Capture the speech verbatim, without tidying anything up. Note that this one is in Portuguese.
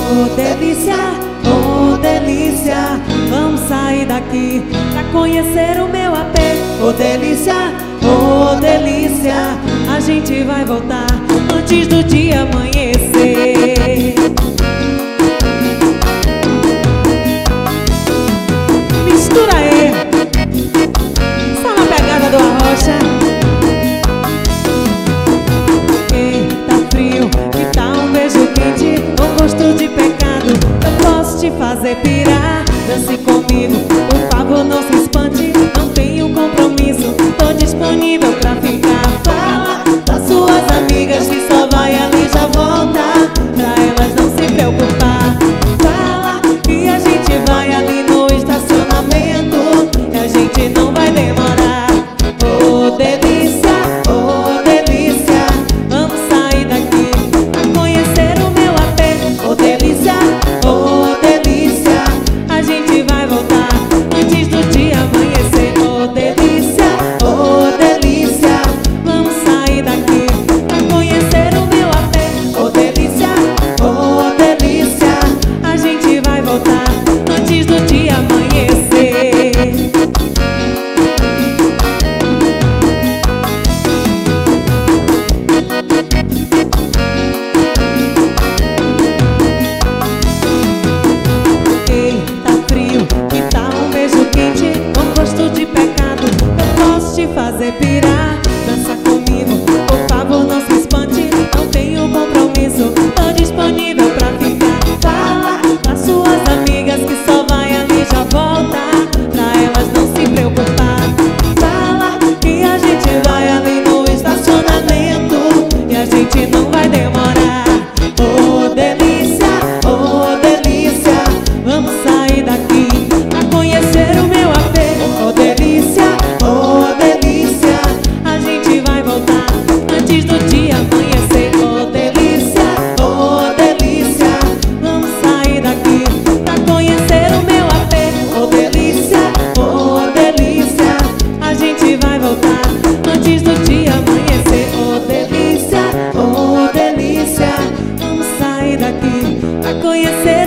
Oh delícia, oh delícia, vamos sair daqui pra conhecer o meu apê. Oh delícia, oh delícia, a gente vai voltar antes do dia amanhecer. Mistura aí, só na pegada do Arrocha. Eita frio, que tal um beijo quente com gosto de pecado? Eu posso te fazer pirar, dance comigo, por favor não se espante. Não tenho compromisso, tô disponível pra ficar. Fala das suas amigas que só vai ali e já volta, pra elas não se preocupar. Fala que a gente vai ali no estacionamento e a gente não vai demorar. Oh delícia, oh delícia, vamos sair daqui pra conhecer o meu apê. Oh delícia, oh delícia, a gente vai voltar antes do dia amanhecer. Oh delícia, oh delícia, vamos sair daqui pra conhecer o meu apê. Oh delícia, oh delícia, a gente vai voltar antes do dia amanhecer. Eita frio, que tal um beijo quente com gosto de pecado? Eu posso te fazer pirar, dança comigo, por favor não se espante. Não tenho compromisso, tô disponível pra ficar. Fala das suas amigas que só vai ali e já volta, pra elas não se preocupar. Fala que a gente vai ali no estacionamento e a gente não vai demorar. Oh delícia, oh delícia, vamos sair daqui pra conhecer o meu apê. Oh delícia, oh delícia, a gente vai voltar antes do dia amanhecer. Oh delícia, oh delícia, vamos sair daqui pra conhecer o meu apê. Oh delícia, oh delícia, a gente vai voltar antes do dia amanhecer. Oh delícia, oh delícia, vamos sair daqui pra conhecer